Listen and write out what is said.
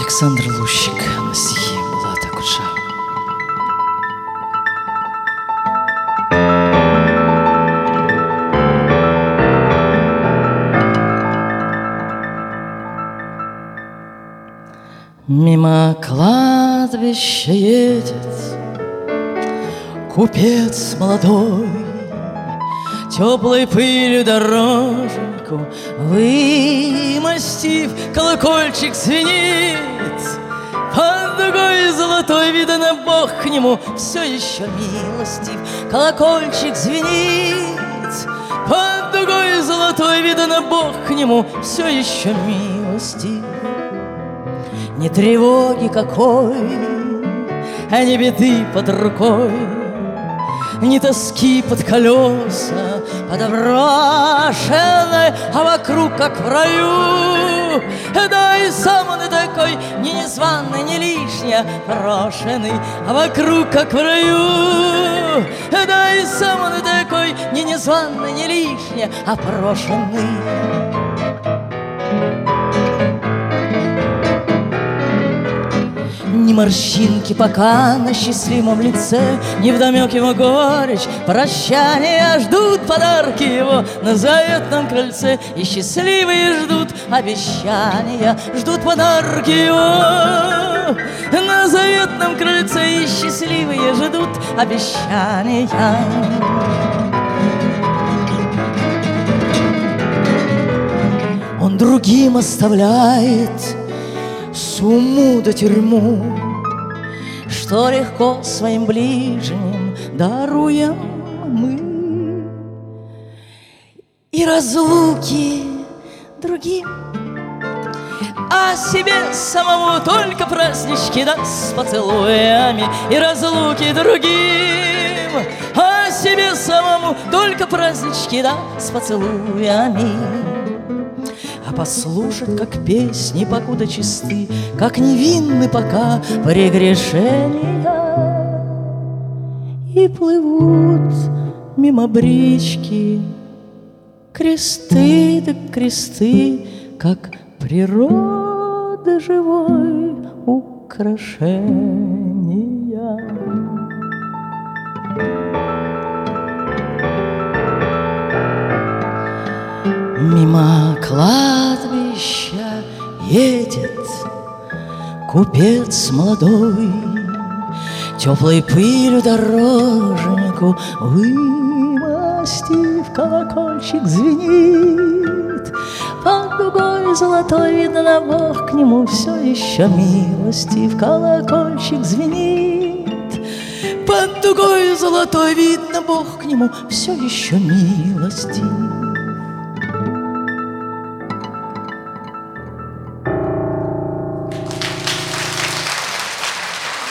Александр Лущик на стихи Булата Акуджава. Мимо кладбища едет купец молодой, теплой пылью дороженьку вымостив, колокольчик звенит. Под дугой золотой, видно, Бог к нему все еще милостив. Колокольчик звенит. Под дугой золотой, видно, Бог к нему все еще милостив. Ни тревоги какой, а ни беды под рукой, ни тоски под колеса подоброшенной, а вокруг, как в раю. Да и сам он и такой, ни незваный, ни лишний, брошенный, а вокруг, как в раю. Да и сам он и такой, ни незваный, ни лишний, а брошенный. Ни морщинки пока на счастливом лице, невдомек ему горечь прощания. Ждут подарки его на заветном крыльце, и счастливые ждут обещания. Ждут подарки его на заветном крыльце, и счастливые ждут обещания. Он другим оставляет сумму да тюрьму, что легко своим ближним даруем мы, и разлуки другим, а себе самому только празднички да с поцелуями. И разлуки другим, а себе самому только празднички да с поцелуями. А послушать, как песни покуда чисты, как невинны пока прегрешения, и плывут мимо брички кресты да кресты, как природа живой украшения. Мимо кладбища едет купец молодой, теплой пылью дороженьку вымостив, колокольчик звенит. Под дугой золотой, видно, Бог к нему все еще милостив. Колокольчик звенит. Под дугой золотой, видно, Бог к нему все еще милостив.